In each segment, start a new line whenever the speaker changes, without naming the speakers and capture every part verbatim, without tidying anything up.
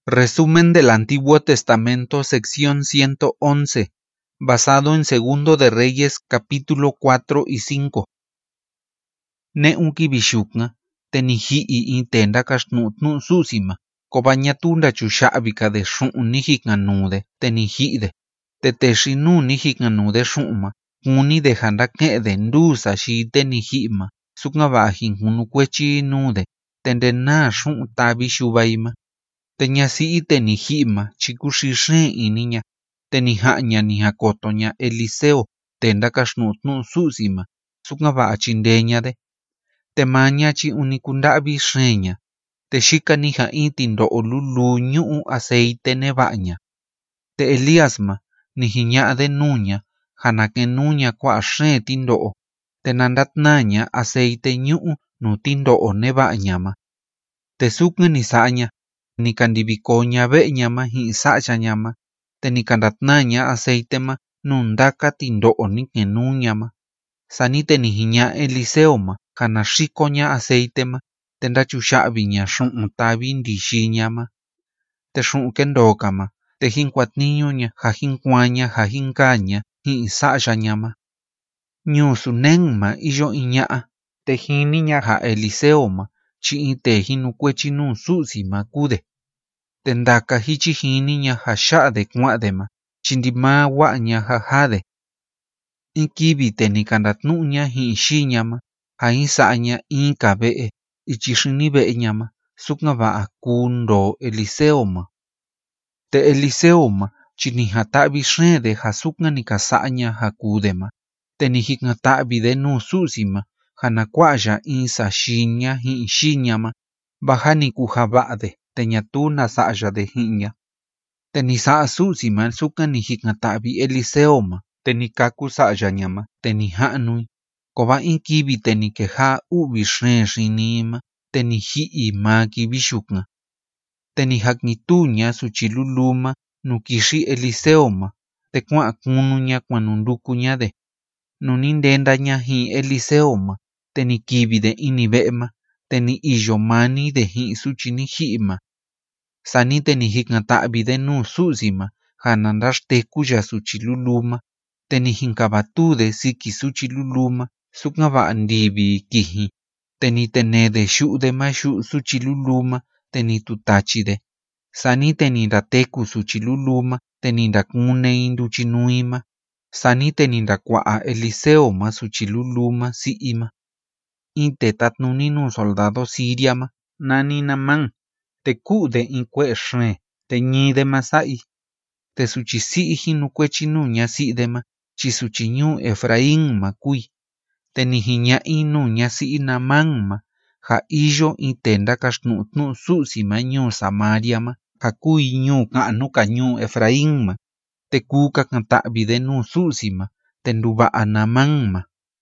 Resumen del Antiguo Testamento, sección ciento once, basado en Segundo de Reyes, capítulo cuatro y cinco. Ne unki bishukna, tenihi'i intenda kashnutnu susima, kobañatunda chushabika de shun nihiknanude, tenihide, teteshinu nihiknanude shuma, kuni de handakede ndusa shi tenihima, suknabahin hunukwechi nude, tendena shun tabi shubaima. Teñasi tenihima, chikushishe iniña, tenihaña nihakotoña Eliseo, tenda kashnutnu susima, suknaba chindeña de. Temaña chi unikundabi sheña, te shika niha itindo olulu ñuu aceite nevaña. Te Eliasma, nihiña de nuña, hanake nuña kwa she tindo, te nandatnaña aceite ñuu nu tindo nevañama. Te sukne nisaña, ni kandibikoña beñama hi sachañama, te ni kandatnaña aceitema nundaka tindo niknenuñama. Sanite nihiña Eliseoma, kanashikoña aceitema, tenda chushaviña shun tabi ndishiñama. Te shun kendokama, te hinkwatniñuña, hajinkuaña, hajinkaña, hi sachañama. Ñusunenma iyo iñaa, te hiniña ha Eliseoma, chi te hinukwechinu susima kude. Tendaka hichi hiniña ha shade kuadema, chindima waña ha hade. Inkibi te ni kandatnuña hi shiñama, ha insaña inka bee, ichishini beñama, suknaba kundo Eliseoma. Te Eliseoma, chiniha tabi shede ha sukna ni kasaña ha kudema, te ni hikna tabi de nu susima, hanakwaya insa shiña hi shiñama, bahani kuhabade. Teñatuna saya de hiña. Tenisa susima suka ni hiknatabi Eliseoma, tenikaku saya ñama, tenihanui, koba inkibi tenikeha ubi shinima, tenihi'i maki bishukna. Tenihaknituña suchiluluma, nukishi Eliseoma, tekwa kunuña kwanundukuña de. Nunindendaña hi Eliseoma, tenikibi de inibema, teni iyomani de hi suchinihima. Sanite ni hiknatabi de nu susima, hanandashtekuya suchiluluma, teni hinkabatude siki suchiluluma, suknaba ndibi kihi, teni tenede shude mashu suchiluluma, teni tutachide. Sanite ni dateku suchiluluma, teni dakune induchinuima, sanite ni dakwaa Eliseoma suchiluluma siima. Inte tatnuninu soldado siriama, nani naman. Te kude inkwe shre, te ñide masai. Te suchisi hinukwechinuña sidema, chisuchinyu Efraínma kui. Te nihiña inuña si namanma, ha iyo intenda kashnutnu susima ñu Samariama, ha kui ñu kanuka ñu Efraínma. Te kuka kantabi de nu susima, te nduba namanma.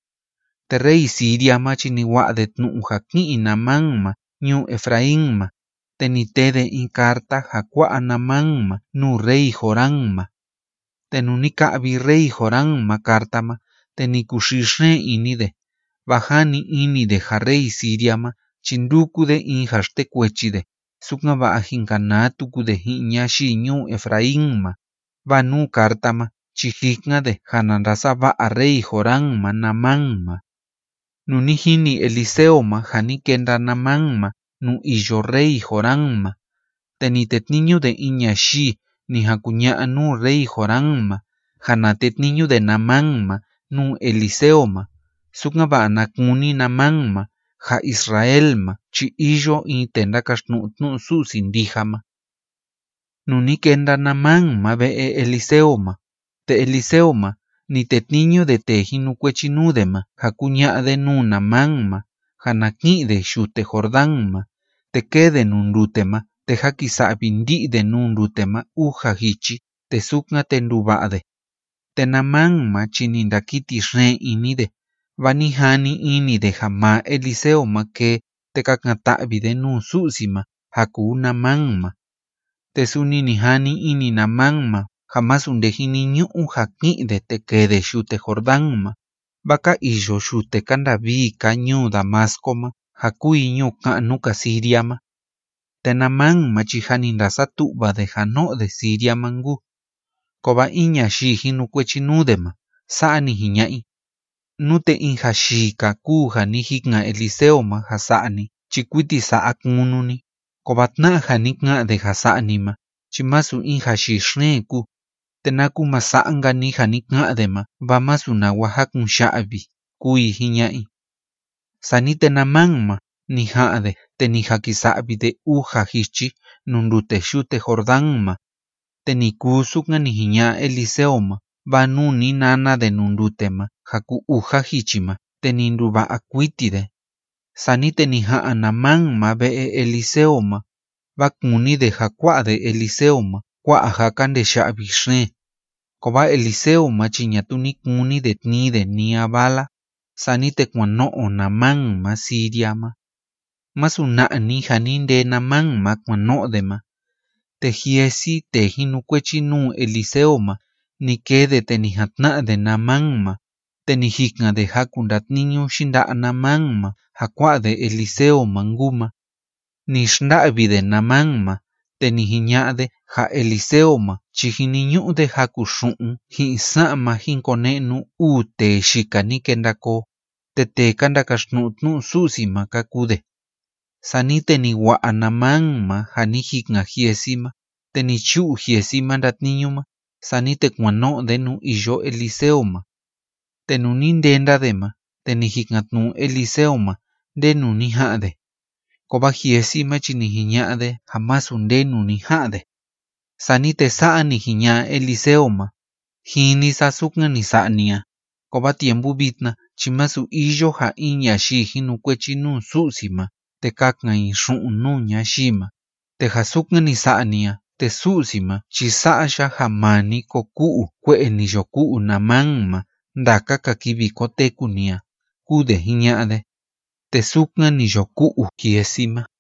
Te rey Siriama chiniwade tnu haki namanma, ñu Efraínma. Tenitede in carta hakwa namanma nu rey Joramma. Tenunikabi rey Joramma cartama, tenikushishe inide, bahani inide ha rey Siriama, chindukude in hashtekwechi suknaba ahinkanatukude hiña shiñu Efraínma, banu cartama, chihiknade hanandasaba a rey Joramma namanma. Nunihini Eliseoma hanikenda namanma, nu iyo rey Joramma. Tenitetniño de iñashi, ni hakuña nu rey Joramma, hanatetniño de namanma, nu Eliseoma, suknaba nakuni namanma, ha Israelma, chi iyo intenda kashnutnu susindijama. Nunikenda namanma bee Eliseoma, te Eliseoma, ni tetniño de te hinukwechinudema, hakuña de nu namanma, hanaki de shute Jordánma, te quede nundutema, te hakisabindi de nundutema uja hichi, te sukna tendubade. Te namanma chinindakiti shre inide, vanihani inide hama Eliseoma que te kaknatabi de nu susima, haku namanma. Te suninihani ini namanma, jamás undehini ñu haki de te quede shute Jordánma. Baka iyo shute kandabi ka ñu Damascoma, hakui ñu kanuka Siriama. te namán chi ja ni ndasa tu'vade ja no'de Siria mangu. Kova in ñaxi jinukuechinude ma sa'a ni jiña'i. Nute in ja xika kuu ja ni jik'an Eliseo ma ja sa'ani chi kuiti sa'a kununi, kova tna'a ja ni ka'ande ja sa'ani ma chi masu in ja xi xeen kuu, te naku ma sa'angani ja ni ka'ande ma va masu nawa ja kun xa'vi kui jiña'i. Sani te namán ma ni ja'ade te ni jakisa'vide uja jichi nu ndute xute Jordán ma, te ni kuu sukan ni jiña'a Eliseo ma va nuni nanade nu ndute ma ja ku uja jichi ma te ni nduva'a kuitide. Sani te ni ja'a namán ma ve'e Eliseo ma, va kunide ja kua'ade Eliseo ma kua'a ja kande xa'vi xeen. Kova Eliseo ma chi ñatu ni kunide tnide nia bala, sani te kuano'o namán ma Siria ma. Masu na'ni ja ni ndee namán ma kuano'de ma. Te jiesi te jinukuechinuu Eliseo ma ni kede te ni jatna'de namán ma, te ni jik'ande ja kundatniñu xinda'a namán ma ja kua'de Eliseo mangu ma. Ni xnda'vide namán ma, te ni jiña'de ja Eliseo ma chi jiniñu'de ja kuxu'un ji'in sa'ma jinkone'nu uu tee xika ni kendako, te tee kandakaxtnu'u tnu'u Su'si ma kakude. Sani te ni wa'a namán ma ja ni jik'an jiesi ma, te ni chu'u jiesi ma ndatniñu ma, sani te kuano'de nu iyo Eliseo ma. Te nu ni ndendade ma, te ni jik'antnu'u Eliseo ma ndenu ni ja'de. Kova jiesi ma chi ni jiña'de ja masu ndenu ni ja'de. Sani te sa'a ni jiña'a Eliseo ma, jini sa sukan ni sa'nia, kova tiempu vitna chi masu iyo ja in ñaxi jinukuechinuu Su'si ma te kak'an in xu'un nuu ñaxi ma, te ja sukan ni sa'nia te Su'si ma chi sa'a ya ja mani ko ku'u kue'e ni yo ku'u namán ma ndaka ka kivi koteku nia, kude jiña'de. Te sukan ni yo ku'u jiesi ma.